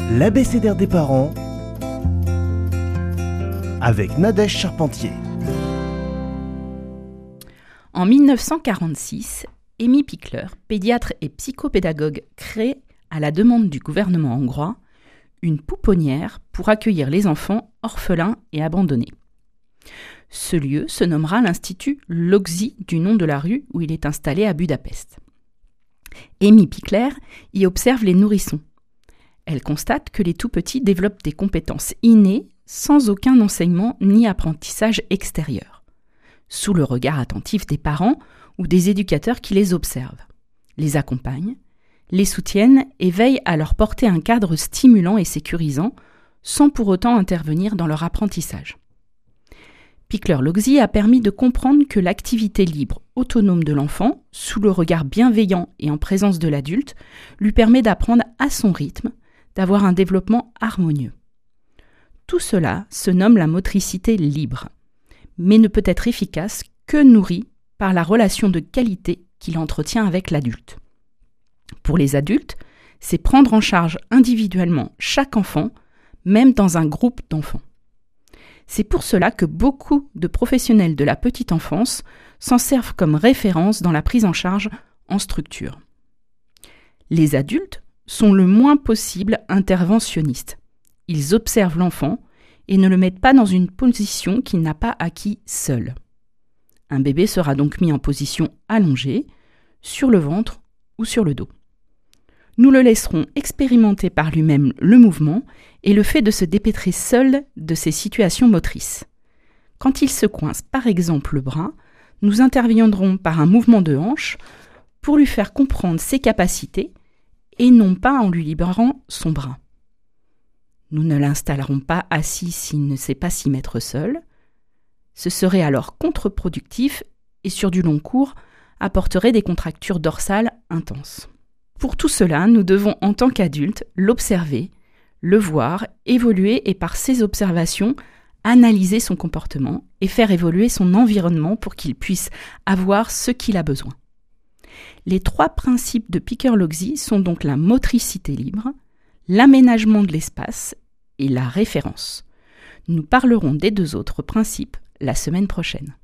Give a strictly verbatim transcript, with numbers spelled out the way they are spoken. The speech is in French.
L'abécédaire des parents avec Nadège Charpentier. En mille neuf cent quarante-six, Emi Pikler, pédiatre et psychopédagogue, crée, à la demande du gouvernement hongrois, une pouponnière pour accueillir les enfants orphelins et abandonnés. Ce lieu se nommera l'Institut Lóczy, du nom de la rue où il est installé à Budapest. Emi Pikler y observe les nourrissons. Elle constate que les tout-petits développent des compétences innées sans aucun enseignement ni apprentissage extérieur, sous le regard attentif des parents ou des éducateurs qui les observent, les accompagnent, les soutiennent et veillent à leur porter un cadre stimulant et sécurisant, sans pour autant intervenir dans leur apprentissage. Pikler-Lóczy a permis de comprendre que l'activité libre, autonome de l'enfant, sous le regard bienveillant et en présence de l'adulte, lui permet d'apprendre à son rythme, d'avoir un développement harmonieux. Tout cela se nomme la motricité libre, mais ne peut être efficace que nourrie par la relation de qualité qu'il entretient avec l'adulte. Pour les adultes, c'est prendre en charge individuellement chaque enfant, même dans un groupe d'enfants. C'est pour cela que beaucoup de professionnels de la petite enfance s'en servent comme référence dans la prise en charge en structure. Les adultes sont le moins possible interventionnistes. Ils observent l'enfant et ne le mettent pas dans une position qu'il n'a pas acquis seul. Un bébé sera donc mis en position allongée, sur le ventre ou sur le dos. Nous le laisserons expérimenter par lui-même le mouvement et le fait de se dépêtrer seul de ses situations motrices. Quand il se coince par exemple le bras, nous interviendrons par un mouvement de hanche pour lui faire comprendre ses capacités et non pas en lui libérant son bras. Nous ne l'installerons pas assis s'il ne sait pas s'y mettre seul. Ce serait alors contre-productif et sur du long cours apporterait des contractures dorsales intenses. Pour tout cela, nous devons en tant qu'adultes l'observer, le voir, évoluer et par ces observations, analyser son comportement et faire évoluer son environnement pour qu'il puisse avoir ce qu'il a besoin. Les trois principes de Pikler-Lóczy sont donc la motricité libre, l'aménagement de l'espace et la référence. Nous parlerons des deux autres principes la semaine prochaine.